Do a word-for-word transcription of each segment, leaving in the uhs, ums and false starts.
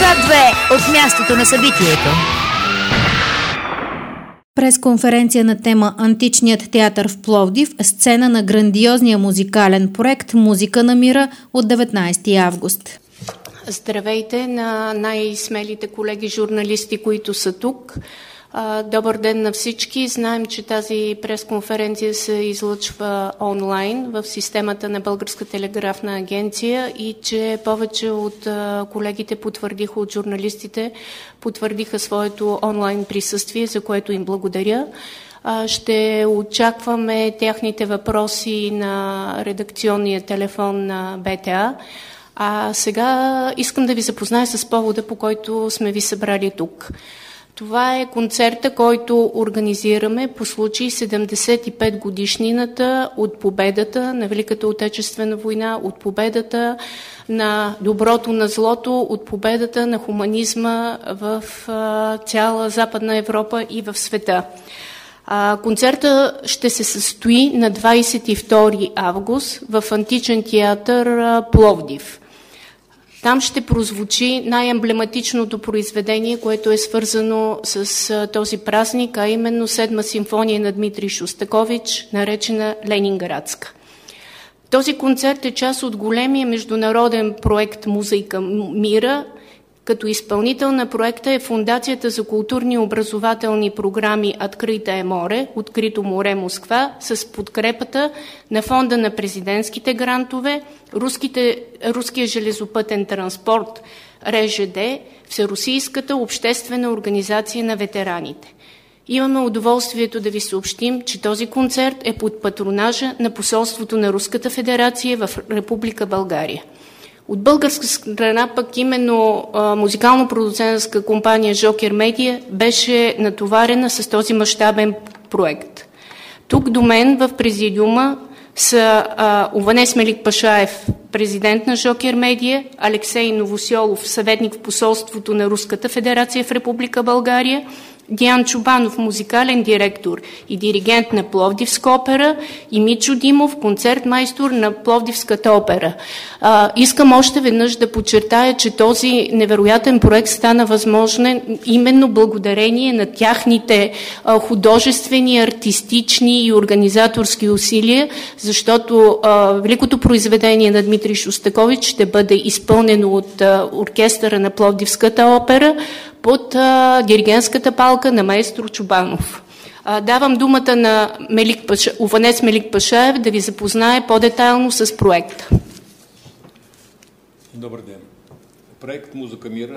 две от мястото на събитието. Пресконференция на тема «Античният театър в Пловдив», сцена на грандиозния музикален проект «Музика на мира» от деветнайсети август. Здравейте на най-смелите колеги журналисти, които са тук. Добър ден на всички. Знаем, че тази пресконференция се излъчва онлайн в системата на Българска телеграфна агенция и че повече от колегите потвърдиха, от журналистите потвърдиха своето онлайн присъствие, за което им благодаря. Ще очакваме тяхните въпроси на редакционния телефон на БТА. А сега искам да ви запозная с повода, по който сме ви събрали тук. Това е концерта, който организираме по случай седемдесет и пет годишнината от победата на Великата отечествена война, от победата на доброто на злото, от победата на хуманизма в цяла Западна Европа и в света. Концерта ще се състои на двайсет и втори август в Античен театър Пловдив. Там ще прозвучи най-емблематичното произведение, което е свързано с този празник, а именно Седма симфония на Дмитрий Шостакович, наречена Ленинградска. Този концерт е част от големия международен проект «Музика мира». Като изпълнител на проекта е Фондацията за културни и образователни програми «Открито е море», «Открито море Москва», с подкрепата на Фонда на президентските грантове, Руските, Руския железопътен транспорт, РЖД, Всерусийската обществена организация на ветераните. Имаме удоволствието да ви съобщим, че този концерт е под патронажа на посолството на Руската федерация в Република България. От българска страна пък именно а, музикално-продуцентска компания Жокер Медиа беше натоварена с този мащабен проект. Тук до мен в президиума са а, Ованес Мелик Пашаев, президент на Жокер Медиа, Алексей Новосьолов, съветник в посолството на Руската федерация в Република България, Диан Чубанов, музикален директор и диригент на Пловдивска опера, и Мичо Димов, концертмайстор на Пловдивската опера. А, искам още веднъж да подчертая, че този невероятен проект стана възможен именно благодарение на тяхните а, художествени, артистични и организаторски усилия, защото а, великото произведение на Дмитрий Шостакович ще бъде изпълнено от а, оркестъра на Пловдивската опера под а, диригентската палка на маестро Чубанов. А, давам думата на Мелик Паша, Ованес Мелик Пашаев да ви запознае по-детайлно с проекта. Добър ден. Проект «Музика мира».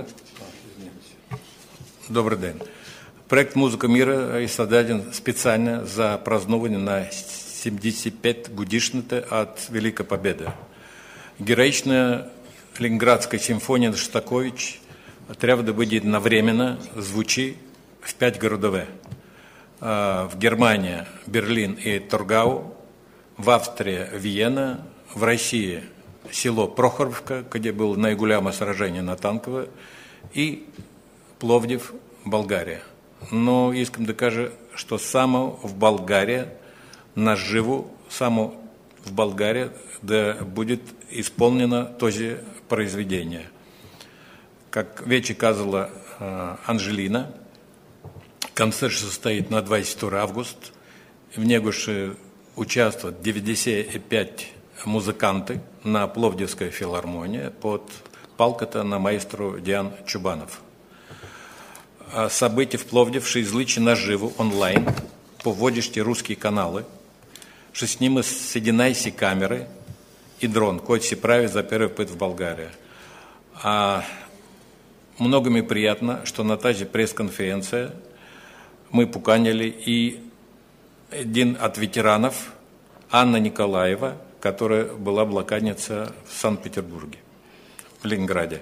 Добър ден. Проект «Музика мира» е създаден специално за празнуване на седемдесет и пет годишната от Велика победа. Героична Ленинградска симфония на Шостакович трябва да бъде едновременно звучи в пять городове. В Германия Берлин и Торгау, в Австрия Виена, в России село Прохоровка, где было наиголямо сражение на танкове, и Пловдив, България. Но искам да кажа, что само в България, наживо, само в България да будет исполнено този произведение. Как вече казала а, Анжелина, концерт ще состоит на двайсет втори август. В него ще участват деветдесет и пять музыканты на Пловдивская филармония под палката на маэстро Диан Чубанов. А события в Пловдив ще излъчи наживо онлайн по водещи русские каналы. Ще снима с единайсет камеры и дрон, който се прави за первый път в България. А много ми приятно, что на тази пресс-конференция мы поканили и один от ветеранов, Анна Николаева, которая была блокадница в Санкт-Петербурге, в Ленинграде.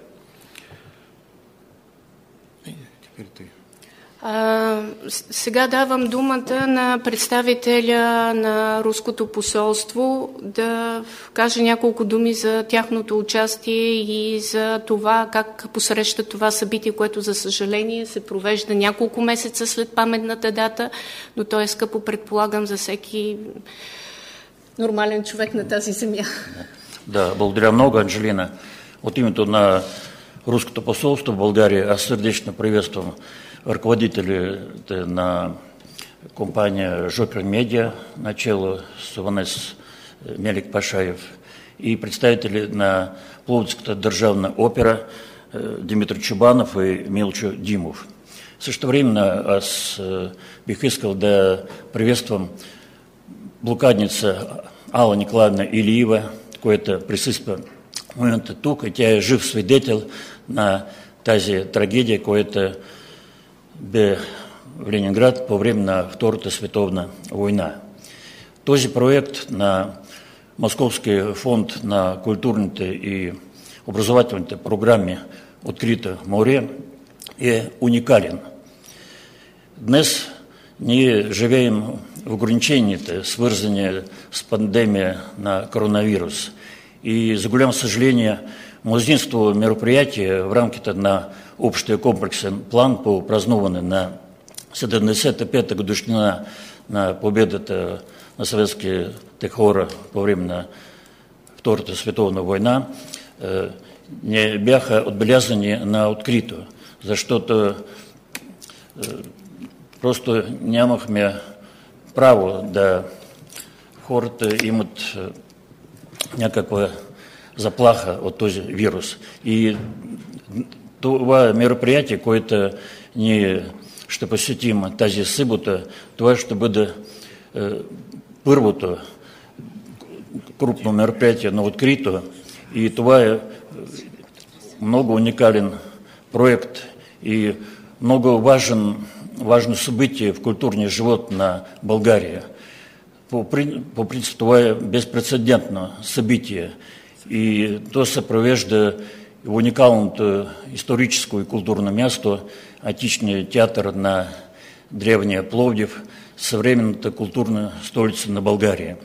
Теперь ты. А, сега давам думата на представителя на Руското посолство да каже няколко думи за тяхното участие и за това как посреща това събитие, което за съжаление се провежда няколко месеца след паметната дата, но то е скъпо, предполагам, за всеки нормален човек на тази земя. Да, благодаря много, Анжелина. От името на руското посолство в България. Аз сърдечно приветствам ръководителите на компания Жокер Медиа, начало с Ованес Мелик Пашаев, и представители на Пловдивската държавна опера Димитър Чубанов и Милчо Димов. Също време аз бих искал да приветствам блокадница Алла Николаевна Илиева, която присъства в момента тук, и тя е жив свидетел на тази трагедия, която бе в Ленинград по време на Втората световна война. Този проект на Московския фонд на културните и образователните програми «Открито море» е уникален. Днес ние живеем в ограниченията, свързани с пандемия на коронавирус. И за голямо съжаление, мнозинство мероприятия в рамките на общия комплексен план по празнуване на седемдесет и пета годишнина на победата на съветските хора по време на Втората световна война не бяха отбелязани на открито, защото просто нямахме право да хората имат някаква заплаха от този вирус. И това мероприятие, което ние ще посетим тази събота, това ще бъде е, първото крупно мероприятие на открито, и това е много уникален проект и много важен, важно събитие в културния живот на България. По, по принцип това е безпрецедентно събитие и то се провежда в уникалното историческо и културно място, античния театър на древния Пловдив, съвременната културна столица на България.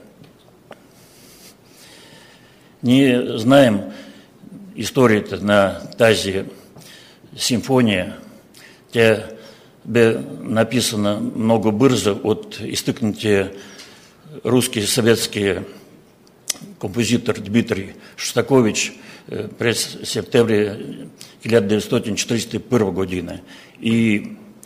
Ние знаем историята на тази симфония. Тя бе написана много бързо от изтъкнатия руски съветски композитор Дмитрий Шостакович през септември хиляда деветстотин четиридесет и първа година и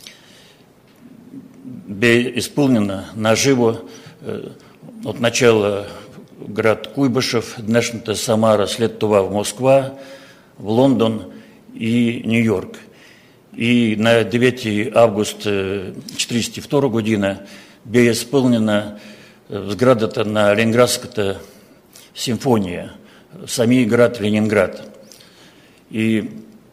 бе изпълнена наживо от начала в град Куйбышев, днешната Самара, след това в Москва, в Лондон и Нью-Йорк. И на девети август хиляда деветстотин четиридесет и втора година бе изпълнена в сградата на Ленинградската симфония, в самия град Ленинград. И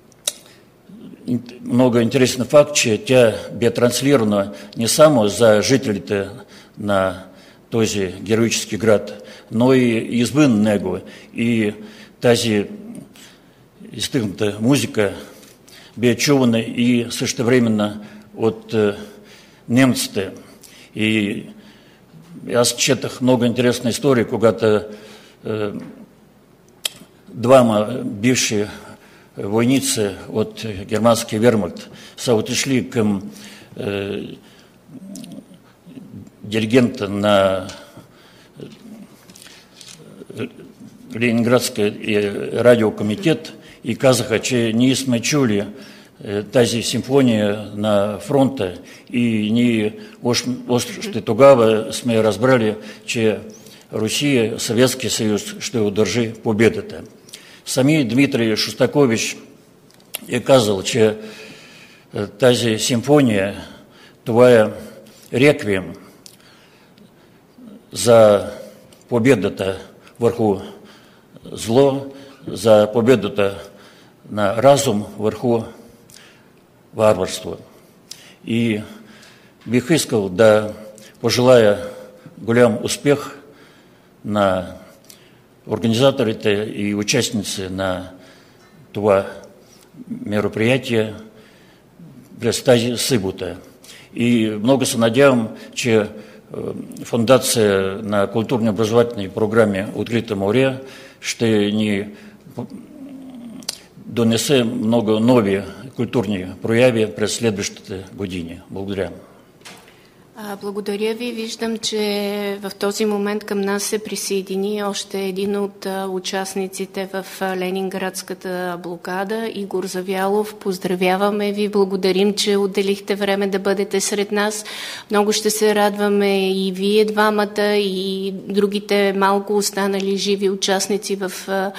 много интересен факт, че тя бе транслирана не само за жителите на този героически град, но и извън него. И тази изтъкната музика бе чувана и същевременно от немците. И аз четах много интересна история, когато е, двама бивши войници от германския вермахт са отишли към е, диригента на Ленинградския радиокомитет и казаха, че ние сме чули тази симфония на фронта и ние още тогава сме разбрали, че Русия, Съветския съюз ще удържи победата. Сами Дмитрий Шостакович е казал, че тази симфония, това е реквием за победата върху зло, за победата на разум върху варварство. И бих искал да пожелая голям успех на организаторите и участници на това мероприятие през тази събота. И много се надявам, че Фондация на културни образователни програми «Открито море» ще ни донесе много нови културни прояви през следващите години. Благодаря. Благодаря ви. Виждам, че в този момент към нас се присъедини още един от участниците в Ленинградската блокада, Игор Завялов. Поздравяваме ви, благодарим, че отделихте време да бъдете сред нас. Много ще се радваме и вие двамата, и другите малко останали живи участници в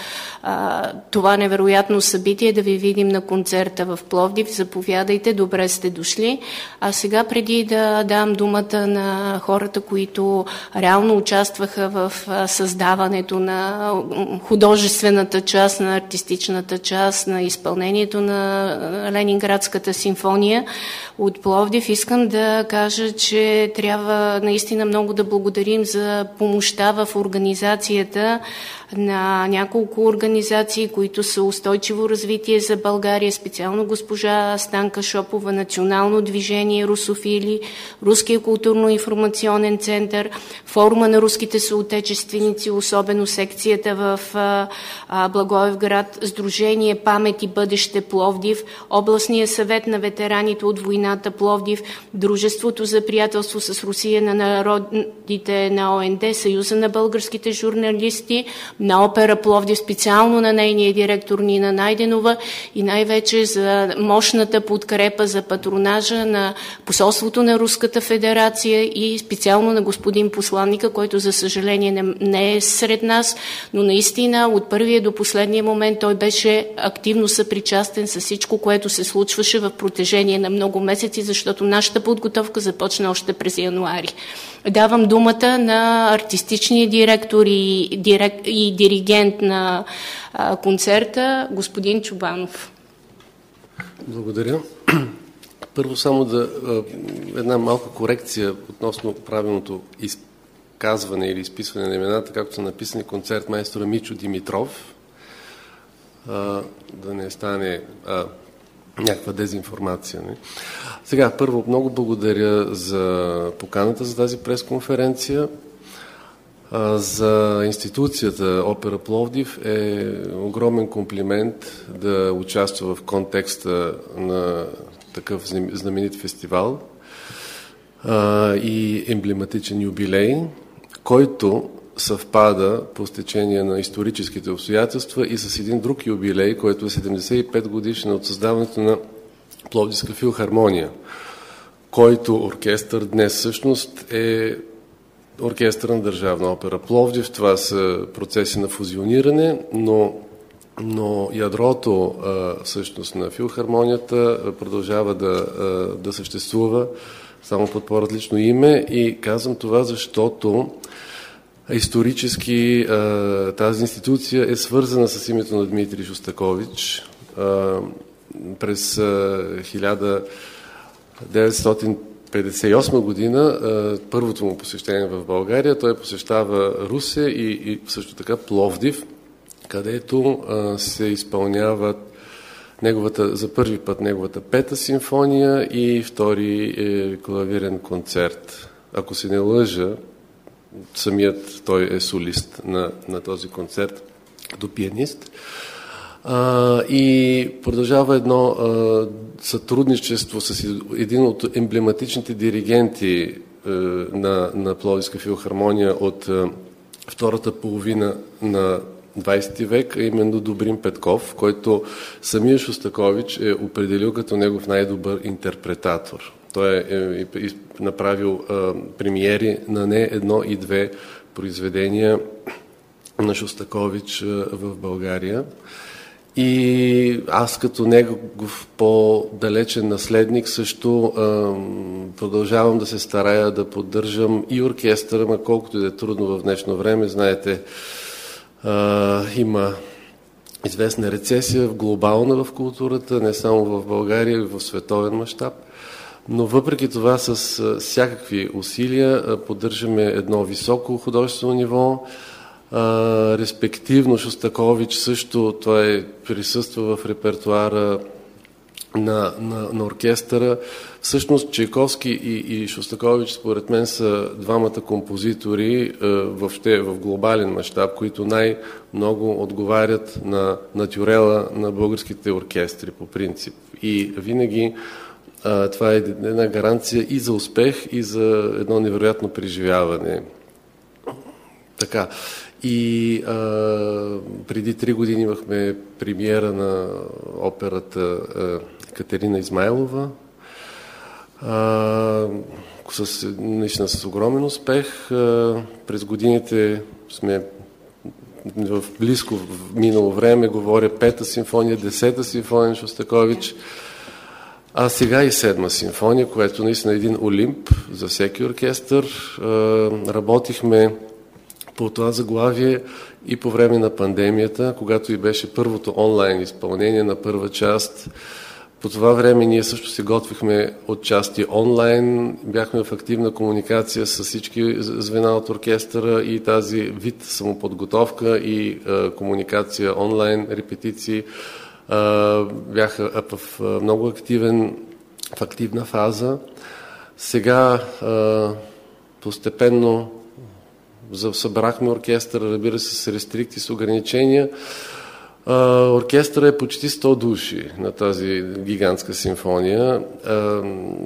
а, това невероятно събитие, да ви видим на концерта в Пловдив. Заповядайте, добре сте дошли. А сега, преди да дам думата на хората, които реално участваха в създаването на художествената част, на артистичната част, на изпълнението на Ленинградската симфония от Пловдив, искам да кажа, че трябва наистина много да благодарим за помощта в организацията на няколко организации, които са устойчиво развитие за България, специално госпожа Станка Шопова, Национално движение Русофили, Руския културно-информационен център, Форума на руските съотечественици, особено секцията в а, а, Благоевград, Сдружение Памет и бъдеще Пловдив, Областния съвет на ветераните от войната Пловдив, Дружеството за приятелство с Русия на народите на О Н Д, Съюза на българските журналисти, на Опера Пловдив, специално на нейния директор Нина Найденова и най-вече за мощната подкрепа за патронажа на посолството на Руската федерация и специално на господин посланника, който за съжаление не, не е сред нас, но наистина от първия до последния момент той беше активно съпричастен с всичко, което се случваше в протежение на много месеци, защото нашата подготовка започна още през януари. Давам думата на артистичния директор и, директ, и диригент на а, концерта, господин Чубанов. Благодаря. Първо само да една малка корекция относно правилното изказване или изписване на имената, както са написани концерт майстора Мичо Димитров. А, да не стане а, някаква дезинформация. Не? Сега, първо, много благодаря за поканата за тази пресконференция. А, за институцията Опера Пловдив е огромен комплимент да участва в контекста на такъв знаменит фестивал а, и емблематичен юбилей, който съвпада по стечение на историческите обстоятелства и с един друг юбилей, който е седемдесет и пет годишна от създаването на Пловдивска филхармония, който оркестър днес всъщност е оркестър на Държавна опера Пловдив. Това са процеси на фузиониране, но но ядрото а, всъщност на филхармонията продължава да, а, да съществува само под по-различно име и казвам това, защото исторически а, тази институция е свързана с името на Дмитрий Шостакович. А, през а, хиляда деветстотин петдесет и осма година, а, първото му посещение в България, той посещава Русе и, и също така Пловдив, където а, се изпълняват неговата, за първи път неговата пета симфония и втори е, клавирен концерт. Ако се не лъжа, самият той е солист на, на този концерт като пианист. А, и продължава едно а, сътрудничество с един от емблематичните диригенти а, на, на Пловдивска филхармония от а, втората половина на двайсети век, а именно Добрин Петков, който самия Шостакович е определил като негов най-добър интерпретатор. Той е, е, е направил а, премиери на не едно и две произведения на Шостакович а, в България. И аз като негов по-далечен наследник също а, продължавам да се старая да поддържам и оркестъра, ма колкото и да е трудно в днешно време. Знаете, Uh, има известна рецесия глобална в културата, не само в България, и в световен мащаб. Но въпреки това с uh, всякакви усилия uh, поддържаме едно високо художествено ниво. Uh, респективно Шостакович също той присъства в репертуара на, на, на оркестъра. Всъщност Чайковски и, и Шостакович според мен са двамата композитори е, въобще в глобален мащаб, които най-много отговарят на натюрела на българските оркестри по принцип. И винаги А, това е една гаранция и за успех, и за едно невероятно преживяване. Така. И а, преди три години имахме премиера на операта а, Катерина Измайлова. А, с, наистина с огромен успех. А, през годините сме в близко в минало време, говоря Пета симфония, Десета симфония на Шостакович, а сега и Седма симфония, което наистина е един олимп за всеки оркестър. А, работихме по това заглавие и по време на пандемията, когато и беше първото онлайн изпълнение на първа част. По това време ние също се готвихме отчасти онлайн, бяхме в активна комуникация с всички звена от оркестъра и тази вид самоподготовка и а, комуникация онлайн, репетиции а, бяха в а, много активен, в активна фаза. Сега а, постепенно събрахме оркестъра, разбира се, с рестрикти, с ограничения. Оркестъра е почти сто души на тази гигантска симфония. А,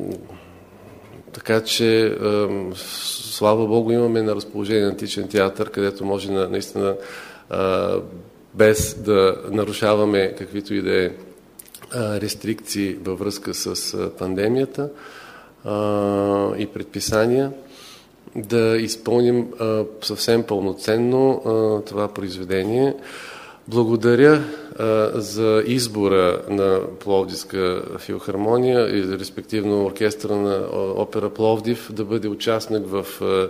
така че, а, слава Богу, имаме на разположение Античен театър, където може на, наистина а, без да нарушаваме каквито и да е рестрикции във връзка с а, пандемията а, и предписания, да изпълним а, съвсем пълноценно а, това произведение. Благодаря а, за избора на Пловдивска филхармония и респективно оркестъра на опера Пловдив да бъде участник в, а,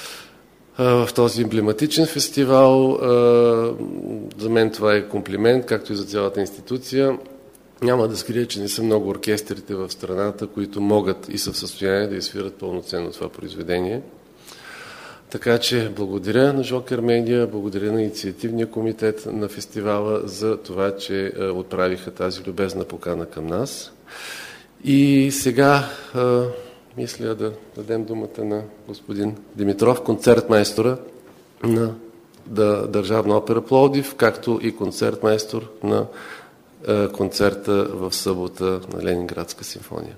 а, в този емблематичен фестивал. А, за мен това е комплимент, както и за цялата институция. Няма да скрия, че не са много оркестрите в страната, които могат и са в състояние да изсвират пълноценно това произведение. Така че благодаря на Жокер Медиа, благодаря на инициативния комитет на фестивала за това, че отправиха тази любезна покана към нас. И сега а, мисля да дадем думата на господин Димитров, концертмайстора на да, Държавна опера Пловдив, както и концертмайстор на а, концерта в събота на Ленинградска симфония.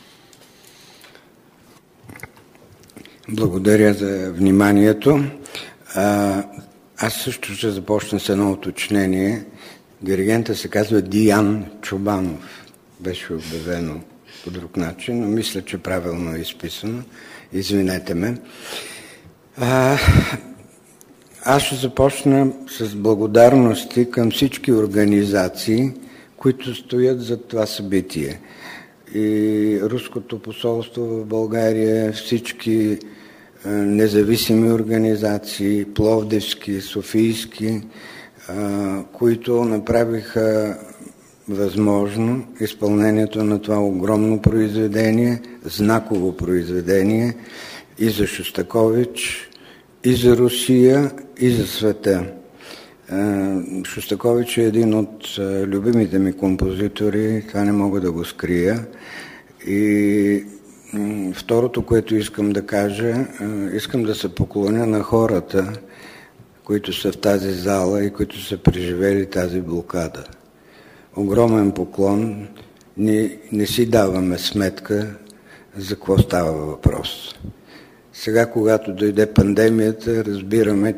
Благодаря за вниманието. А, аз също ще започна с едно уточнение. Диригента се казва Диан Чобанов. Беше обявено по друг начин, но мисля, че правилно е изписано. Извинете ме. А, аз ще започна с благодарности към всички организации, които стоят за това събитие. И Руското посолство в България, всички независими организации, пловдивски, софийски, които направиха възможно изпълнението на това огромно произведение, знаково произведение и за Шостакович, и за Русия, и за света. Шостакович е един от любимите ми композитори, това не мога да го скрия. И второто, което искам да кажа, искам да се поклоня на хората, които са в тази зала и които са преживели тази блокада. Огромен поклон, не, не си даваме сметка за какво става въпрос. Сега, когато дойде пандемията, разбираме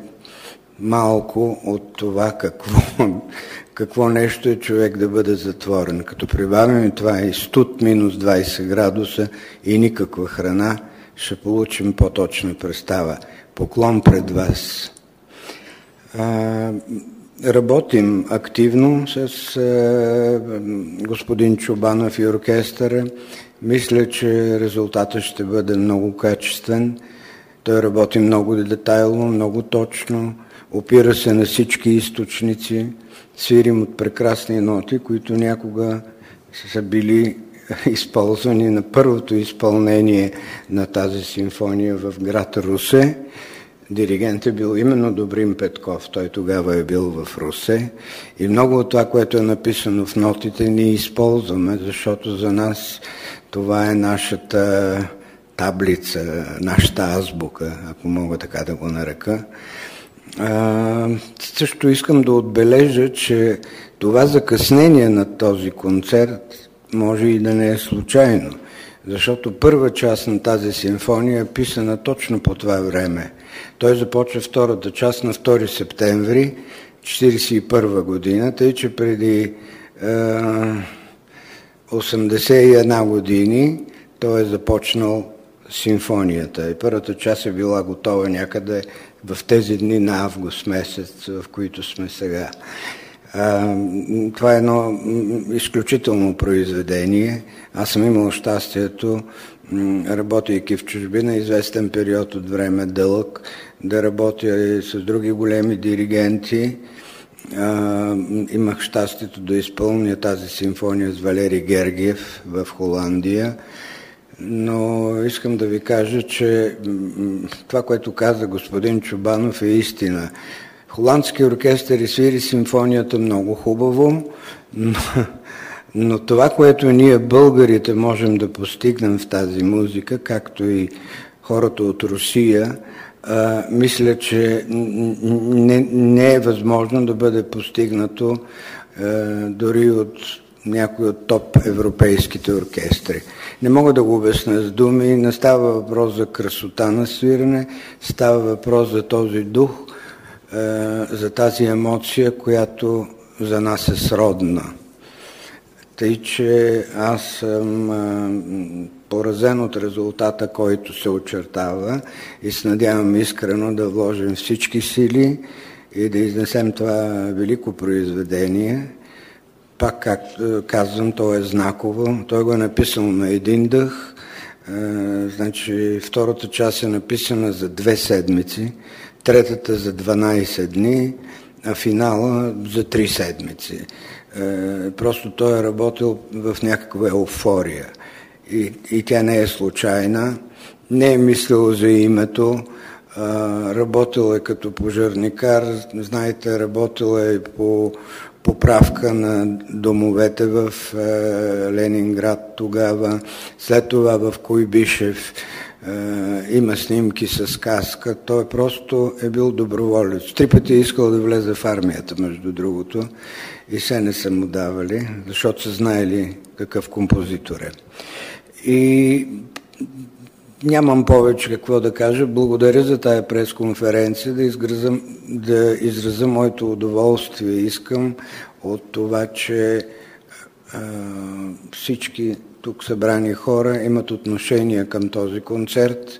малко от това какво, какво нещо е човек да бъде затворен. Като прибавим това и студ минус двайсет градуса и никаква храна, ще получим по-точна представа. Поклон пред вас. А, работим активно с а, господин Чобанов и оркестъра. Мисля, че резултатът ще бъде много качествен. Той работи много детайлно, много точно. Опира се на всички източници, свирим от прекрасни ноти, които някога са били използвани на първото изпълнение на тази симфония в град Русе. Диригент е бил именно Добрин Петков, той тогава е бил в Русе. И много от това, което е написано в нотите, ние използваме, защото за нас това е нашата таблица, нашата азбука, ако мога така да го нарека. А, също искам да отбележа, че това закъснение на този концерт може и да не е случайно. защото първа част на тази симфония е писана точно по това време. Той започва втората част на втори септември четиридесет и първа година, тъй че преди е, осемдесет и една години той е започнал симфонията. И първата част е била готова някъде в тези дни на август месец, в които сме сега. А, това е едно изключително произведение. Аз съм имал щастието, работейки в чужбина, известен период от време, дълъг, да работя и с други големи диригенти. А, имах щастието да изпълня тази симфония с Валери Гергиев в Холандия. Но искам да ви кажа, че това, което каза господин Чобанов, е истина. Холандски оркестър свири симфонията много хубаво, но, но това, което ние българите можем да постигнем в тази музика, както и хората от Русия, а, мисля, че не, не е възможно да бъде постигнато а, дори от някои от топ европейските оркестри. Не мога да го обясня с думи, не става въпрос за красота на свирене, става въпрос за този дух, за тази емоция, която за нас е сродна. Тъй, че аз съм поразен от резултата, който се очертава и се надявам искрено да вложим всички сили и да изнесем това велико произведение. Пак, както казвам, то е знаково. Той го е написал на един дъх. Значи, втората част е написана за две седмици, третата за дванайсет дни, а финала за три седмици. Просто той е работил в някаква еуфория. И, и тя не е случайна. Не е мислил за името. Работил е като пожарникар. Знаете, работил е по поправка на домовете в е, Ленинград тогава, след това в Куйбишев е, има снимки с каска. Той просто е бил доброволец. Три пъти е искал да влезе в армията, между другото, и се не са му давали, защото са знаели какъв композитор е. И нямам повече какво да кажа. Благодаря за тая пресконференция, да изразя, да изразя моето удоволствие. Искам от това, че а, всички тук събрани хора имат отношение към този концерт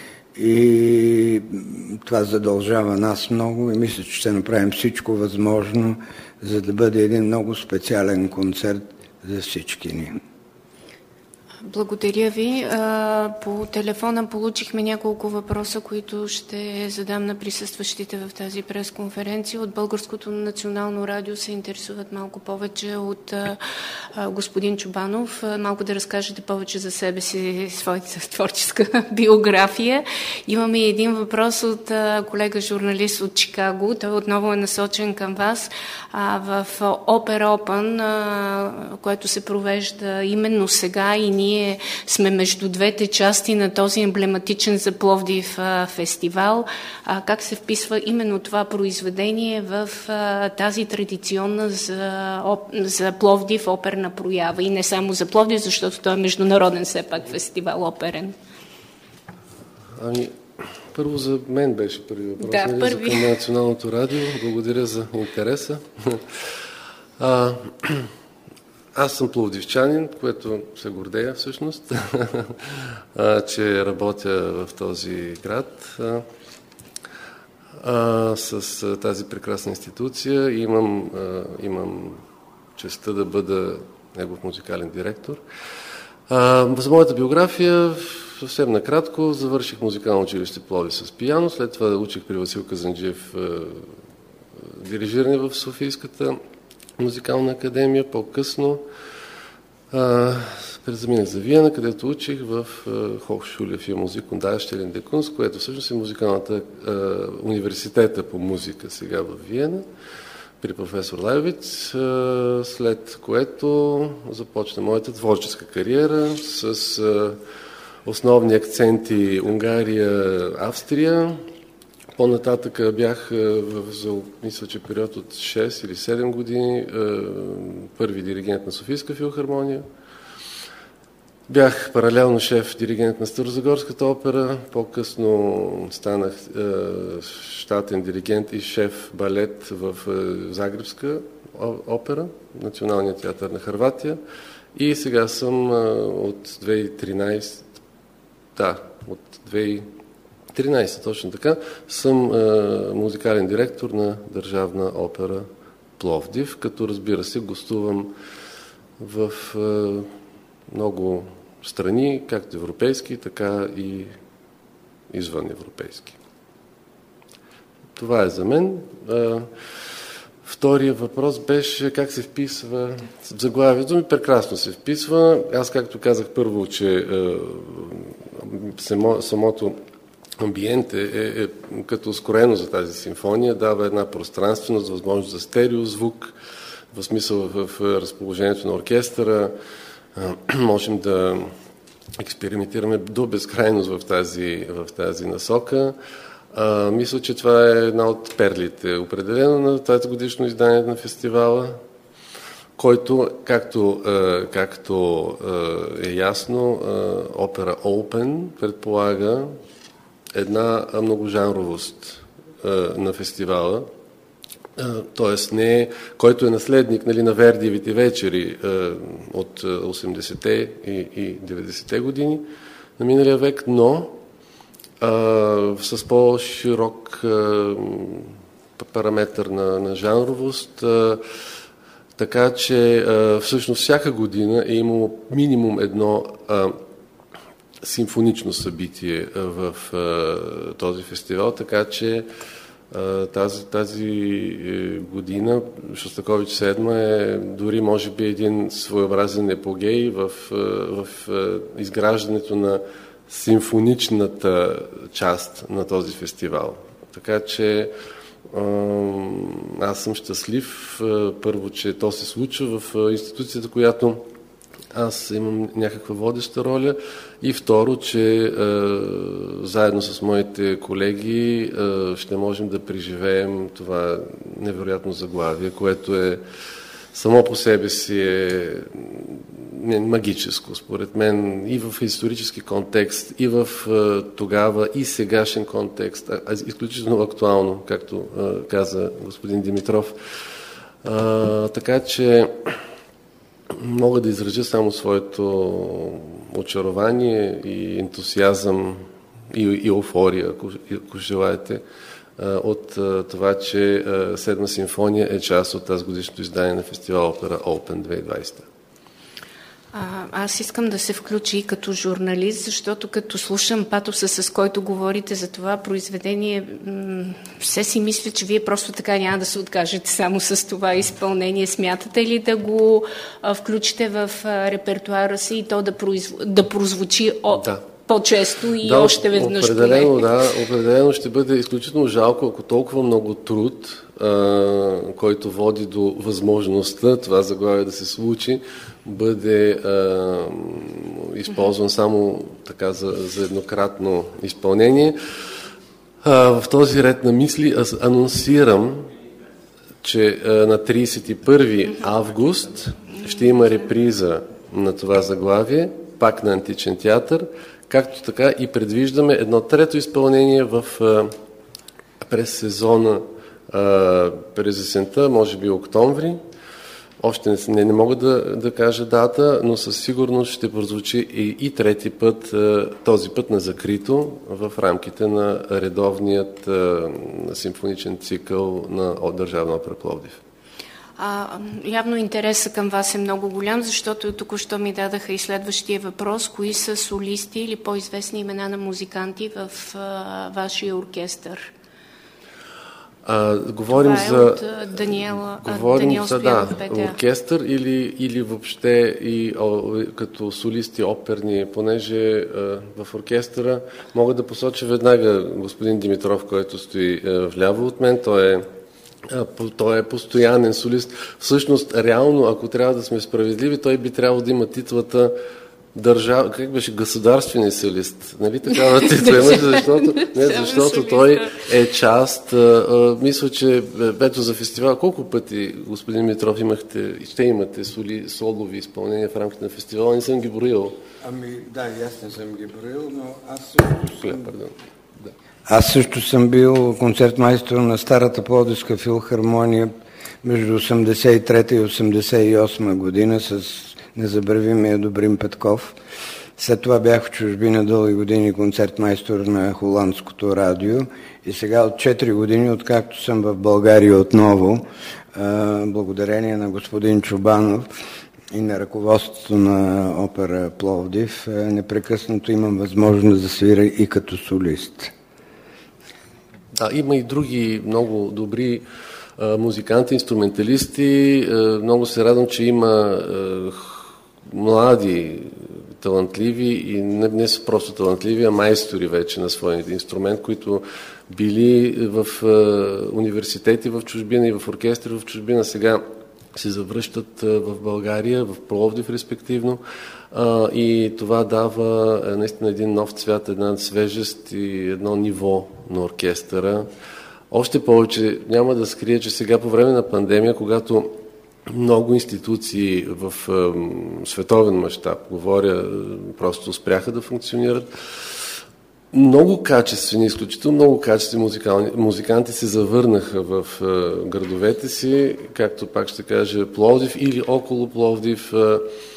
и това задължава нас много и мисля, че ще направим всичко възможно, за да бъде един много специален концерт за всички ни. Благодаря ви. По телефона получихме няколко въпроса, които ще задам на присъстващите в тази пресконференция. От Българското национално радио се интересуват малко повече от господин Чобанов. Малко да разкажете повече за себе си, своята творческа биография. Имаме и един въпрос от колега журналист от Чикаго. Той отново е насочен към вас. В Opera Open, което се провежда именно сега и ние Ние сме между двете части на този емблематичен за Пловдив а, фестивал. А, как се вписва именно това произведение в а, тази традиционна за, оп, за Пловдив оперна проява? И не само за Пловдив, защото той е международен все пак фестивал оперен. Ами, първо за мен беше първи въпрос. Да, нали, първи. За към Националното радио. Благодаря за интереса. А, Аз съм пловдивчанин, което се гордея всъщност, че работя в този град а, с тази прекрасна институция. Имам, а, имам честта да бъда негов музикален директор. А, за моята биография, съвсем накратко, завърших музикално училище Пловдив с пиано, след това учих при Васил Казанджиев дирижиране в Софийската музикална академия, по-късно презаминах за Виена, където учих в Hochschule für Musik und Darstellende Kunst, което всъщност е музикалната а, университета по музика сега в Виена, при професор Лайовиц, а, след което започна моята творческа кариера с а, основни акценти Унгария, Австрия. По-нататък бях в, за, мисля, че период от шест или седем години първи диригент на Софийска филхармония. Бях паралелно шеф-диригент на Старозагорската опера, по-късно станах е, щатен диригент и шеф-балет в е, Загребска опера, Националния театър на Хърватия. И сега съм е, от две хиляди и тринадесета, да, от две хиляди и тринадесета точно така, съм е, музикален директор на Държавна опера Пловдив, като разбира се гостувам в е, много страни, както европейски, така и извън европейски. Това е за мен. Втория въпрос беше как се вписва в заглавието ми. Прекрасно се вписва. Аз, както казах първо, че самото амбиенте е, е като ускорено за тази симфония, дава една пространственост, възможност за стереозвук, в смисъл в, в разположението на оркестъра. Можем да експериментираме до безкрайност в тази, в тази насока. А, мисля, че това е една от перлите, определено на тази годишно издание на фестивала, който, както, е, както е, е ясно, е, опера Open предполага една многожанровост е, на фестивала. Т.е. не, който е наследник, нали, на Вердиевите вечери е, от осемдесетте и, и деветдесетте години на миналия век, но е, с по-широк е, параметър на, на жанровост, е, така че е, всъщност всяка година е имало минимум едно е, симфонично събитие в е, този фестивал, така че Тази, тази година Шостакович седма е дори може би един своеобразен епогей в, в изграждането на симфоничната част на този фестивал. Така че аз съм щастлив, първо, че то се случва в институцията, която аз имам някаква водеща роля, и второ, че е, заедно с моите колеги е, ще можем да преживеем това невероятно заглавие, което е само по себе си е магическо, според мен, и в исторически контекст, и в е, тогава, и сегашен контекст, а, а изключително актуално, както е, каза господин Димитров. А, така че мога да изразя само своето очарование и ентусиазъм и, и еуфория, ако, ако желаете, от това, че Седма симфония е част от тази годишното издание на фестивал Опера Open две хиляди и двадесета. А, аз искам да се включи и като журналист, защото като слушам патоса, с който говорите за това произведение, м- все си мисля, че вие просто така няма да се откажете само с това изпълнение. Смятате ли да го а, включите в а, репертуара си и то да, произв... да прозвучи о... да. по-често и да, още веднъж? Определено, да, определено ще бъде изключително жалко, ако толкова много труд, а, който води до възможността това заглавие да се случи, бъде а, използван само така за, за еднократно изпълнение. А, в този ред на мисли аз анонсирам, че а, на тридесет и първи август ще има реприза на това заглавие, пак на Античен театър, както така и предвиждаме едно трето изпълнение в, а, през сезона а, през есента, може би октомври. Още не, не, не мога да, да кажа дата, но със сигурност ще прозвучи и, и трети път, този път на закрито, в рамките на редовният а, симфоничен цикъл на Държавна опера Пловдив. А, явно интересът към вас е много голям, защото току-що ми дадаха и следващия въпрос. Кои са солисти или по-известни имена на музиканти в а, вашия оркестър? А, говорим Това е за от а, Даниела, говорим Даниел за Стоянов, да, ПТА. оркестър или, или въобще и о, като солисти оперни, понеже а, в оркестъра мога да посоча веднага господин Димитров, който стои а, вляво от мен. Той е Той е постоянен солист. Всъщност, реално, ако трябва да сме справедливи, той би трябвало да има титлата държав... как беше, государствени солист. Нали такава титла имаш, защото, не, защото той е част. А, а, мисля, че ето за фестивал, колко пъти, господин Митров, имахте, ще имате соли, солови изпълнения в рамките на фестивала, не съм ги броил. Ами, да, и аз не съм ги броил, но аз също съм... Кле, пардон. Да. Аз също съм бил концертмайстор на Старата Пловдивска филхармония между осемдесет и трета и осемдесет и осма година с незабравимия Добрин Петков. След това бях в чужбина дълги години концертмайстор на Холандското радио и сега от четири години, откакто съм в България отново, благодарение на господин Чубанов и на ръководството на опера Пловдив, непрекъснато имам възможност да свиря и като солист. Да, има и други много добри а, музиканти, инструменталисти. А, много се радвам, че има а, млади, талантливи и не, не са просто талантливи, а майстори вече на своя инструмент, които били в а, университети в чужбина и в оркестри в чужбина. Сега се завръщат а, в България, в Пловдив респективно. А, и това дава а, наистина един нов цвят, една свежест и едно ниво на оркестъра. Още повече няма да скрия, че сега по време на пандемия, когато много институции в а, световен мащаб, говоря, просто спряха да функционират, много качествени, изключително много качествени музиканти се завърнаха в а, градовете си, както пак ще кажа Пловдив или около Пловдив. А,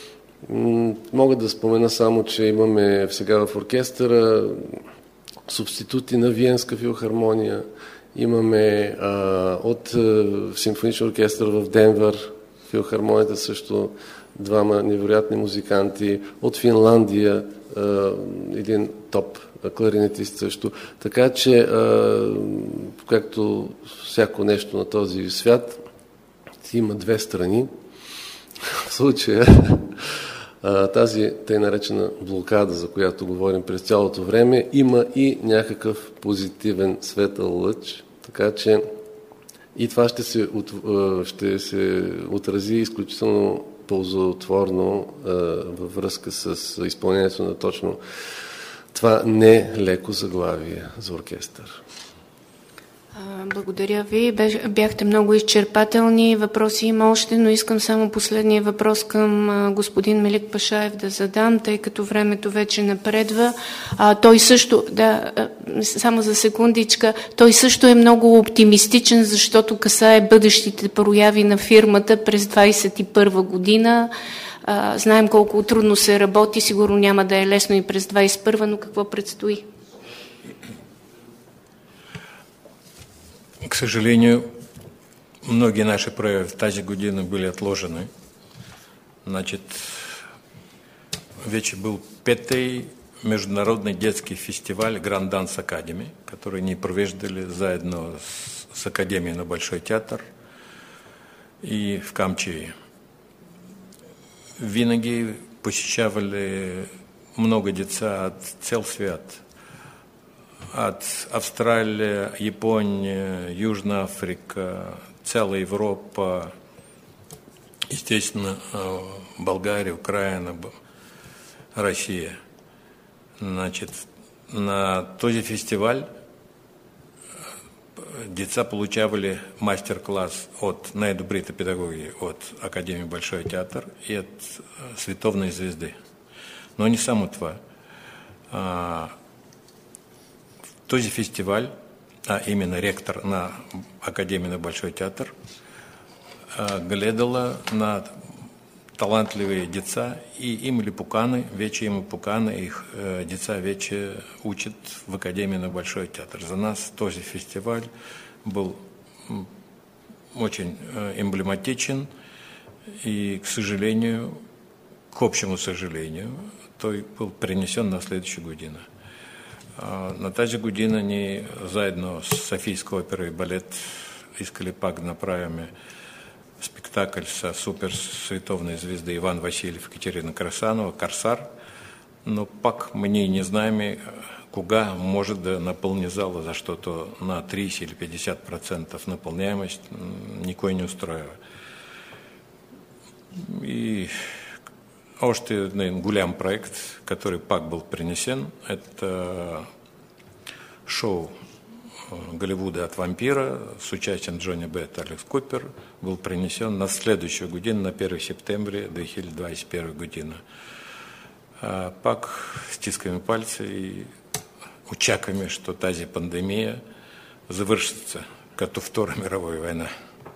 Мога да спомена само, че имаме сега в оркестъра субститути на Виенска филхармония, имаме а, от а, симфоничен оркестър в Денвър, филхармонията също двама невероятни музиканти, от Финландия а, един топ кларинетист също. Така че, а, както всяко нещо на този свят, има две страни. В случая тази тъй наречена блокада, за която говорим през цялото време, има и някакъв позитивен светъл лъч, така че и това ще се, ще се отрази изключително ползотворно във връзка с изпълнението на точно това не леко заглавие за оркестър. Благодаря ви. Бяхте много изчерпателни. Въпроси има още, но искам само последния въпрос към господин Мелик Пашаев да задам, тъй като времето вече напредва. А, той също, да, само за секундичка, той също е много оптимистичен, защото касае бъдещите прояви на фирмата през двадесет и първа година. А, знаем колко трудно се работи, сигурно няма да е лесно и през двадесет и първа, но какво предстои? К сожалению, многие наши проекты в тази година были отложены. Значит, вече был пятый международный детский фестиваль Grand Dance Academy, который они провеждали заедно с, с Академией на Большой театр и в Камчии. Винаги посещали много деца от цел свят. От Австралии, Японии, Южная Африка, целая Европа, естественно, Болгария, Украина, Россия. Значит, на този фестиваль деца получали мастер-класс от най-добрите педагоги от Академии Большой театр и от световной звезды. Но не само това. Този фестиваль, а именно ректор на Академии на Большой театр, гледала на талантливые деца и имали поканы, вече има поканы, их деца вече учат в Академии на Большой театр. За нас този фестиваль был очень эмблематичен и, к сожалению, к общему сожалению, той был перенесен на следующую годину. На тази година ние заедно с Софийской оперой и балет искали пак да направим спектакль со супер световной звездой Иван Васильев и Екатерина Красанова «Корсар», но пак мы не знаем, кога может да наполни зала, за что-то на тридцать или пятьдесят процентов наполняемость никой не устраивает. И още един голям проект, который пак был принесен. Это шоу Голливуда от вампира с участием Джонни Бетт и Алекс Купер был принесен на следующую годину, на первое септемвря две тысячи двадцать первой година. А пак стискаем пальцы и очакваме, что тази пандемия завършится, като Втора мировая война.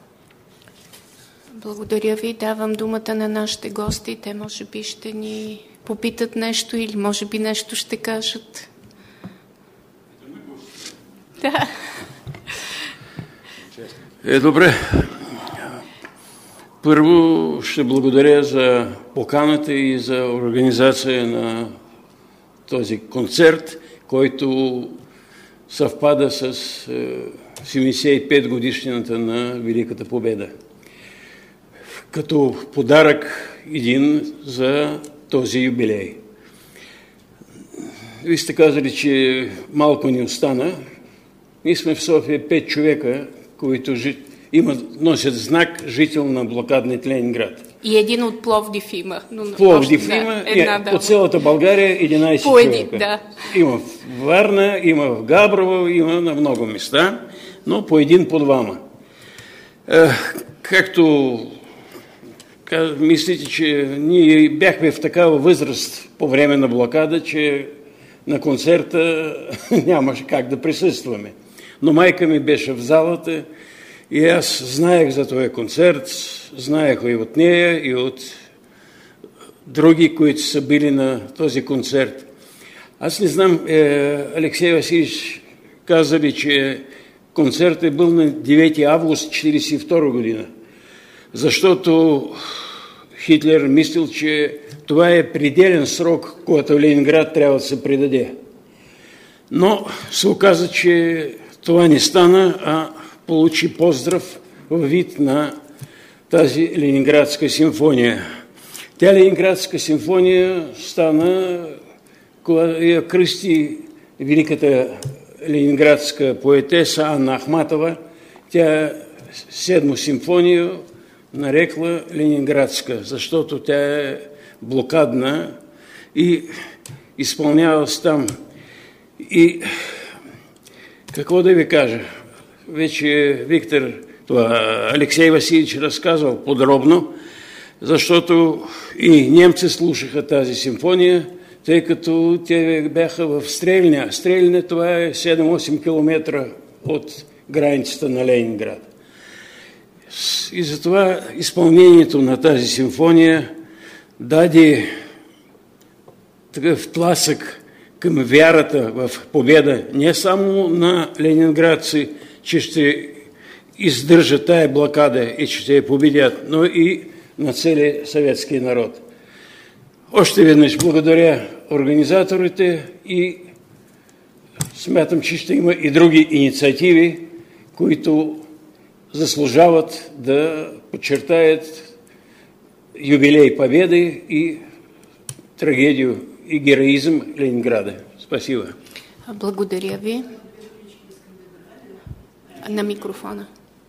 Благодаря ви. Давам думата на нашите гости. Те може би ще ни попитат нещо или може би нещо ще кажат. Да. Е, добре. Първо ще благодаря за поканата и за организация на този концерт, който съвпада с седемдесет и пет годишнината на Великата победа. Като подарък един за този юбилей. Вие сте казали, че малко ни остана. Ние сме в София пет човека, които жи... има, носят знак жител на блокадният Ленинград. И един от Пловдив има. Но Пловдив още, има, да, една, да. От цялата България единайсет По един, човека. Да. Има в Варна, има в Габрово, има на много места, но по един, по двама. Е, както мислите, че ние бяхме в такава възраст по време на блокада, че на концерта нямаше как да присъстваме. Но майка ми беше в залата и аз знаех за този концерт, знаех и от нея, и от други, които са били на този концерт. Аз не знам, е, Алексей Васильевич каза ли, че концертът е бил на девети август четиридесет и втора година, защото Хитлер мислил, че това е пределен срок, когато Ленинград трябва да се предаде. Но се оказа, че това не стана, а получи поздрав във вид на тази Ленинградска симфония. Тя Ленинградска симфония стана, когато я кръсти великата ленинградска поетеса Анна Ахматова. Тя седма симфония нарекла Ленинградска, защото тя е блокадна и изпълнява там. И какво да ви кажа? Вече Виктор, това Алексей Васильевич разказал подробно, защото и немци слушаха тази симфония, тъй като те бяха в Стрельня. Стрельня това е седем-осем километра от границата на Ленинград. И затова изпълнението на тази симфония даде такъв тласък към вярата в победа не само на ленинградци, че ще издържат тая блокада и че ще я победят, но и на целия съветски народ. Още веднъж благодаря организаторите и смятам, че ще има и други инициативи, които заслужават да подчертаят юбилей победы и трагедию и героизм Ленинграда. Спасибо. Благодаря ви. На микрофона.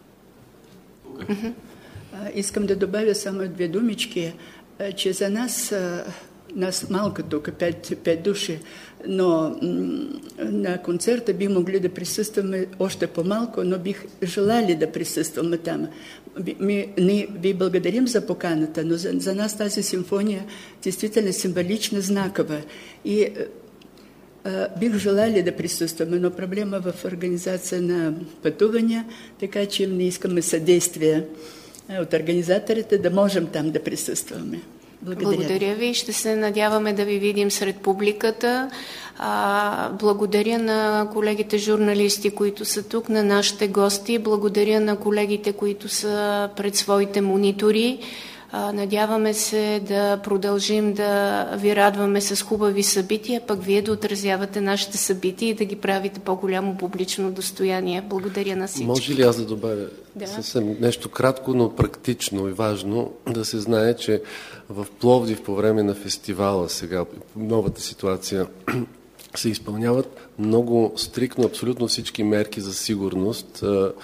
Искам да добавя само две думички, че за нас, нас малко тук, пет, пет души, но на концерта би могли да присъстваме още по-малко, но бих желали да присъстваме там. Ми, ние ви благодарим за поканата, но за, за нас тази симфония действително символична, знакова. И а, бих желали да присъстваме, но проблема в организация на пътувания, така че не искаме съдействие от организаторите да можем там да присъстваме. Благодаря. Благодаря ви. Ще се надяваме да ви видим сред публиката. А, благодаря на колегите журналисти, които са тук, на нашите гости. Благодаря на колегите, които са пред своите монитори. А, надяваме се да продължим да ви радваме с хубави събития, пък вие да отразявате нашите събития и да ги правите по-голямо публично достояние. Благодаря на всички. Може ли аз да добавя да. съвсем нещо кратко, но практично и важно да се знае, че в Пловдив по време на фестивала сега, новата ситуация, се изпълняват много стриктно абсолютно всички мерки за сигурност.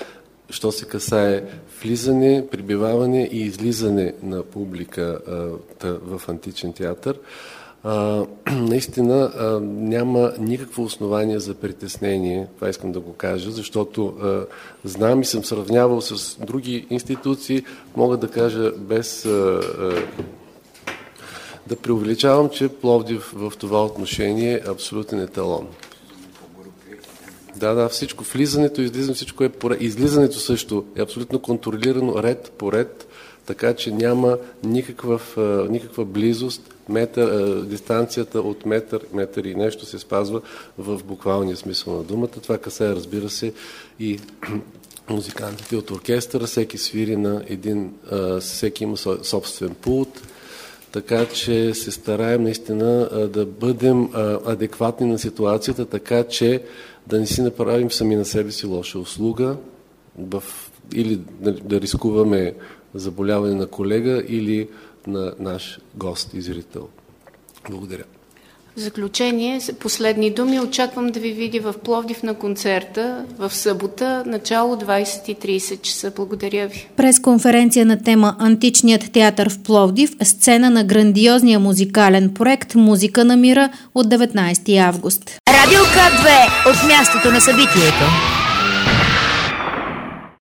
що се касае влизане, прибиваване и излизане на публика а, в античен театър, а, наистина а, няма никакво основание за притеснение, това искам да го кажа, защото а, знам и съм сравнявал с други институции, мога да кажа без а, а, да преувеличавам, че Пловдив в това отношение е абсолютен еталон. Да, да, всичко. Влизането, излизането, всичко е поред. Излизането също е абсолютно контролирано ред по ред, така че няма никаква, никаква близост. Метър, дистанцията от метър, метър и нещо се спазва в буквалния смисъл на думата. Това касае, разбира се, и музикантите от оркестъра. Всеки свири на един, всеки има собствен пулт. Така че се стараем наистина да бъдем адекватни на ситуацията, така че да не си направим сами на себе си лоша услуга в, или да рискуваме заболяване на колега или на наш гост и зрител. Благодаря. В заключение, последни думи. Очаквам да ви видя в Пловдив на концерта в събота, начало двайсет и трийсет часа. Благодаря ви. Пресконференция на тема Античният театър в Пловдив, сцена на грандиозния музикален проект Музика на мира от деветнайсети август. Радио К две от мястото на събитието.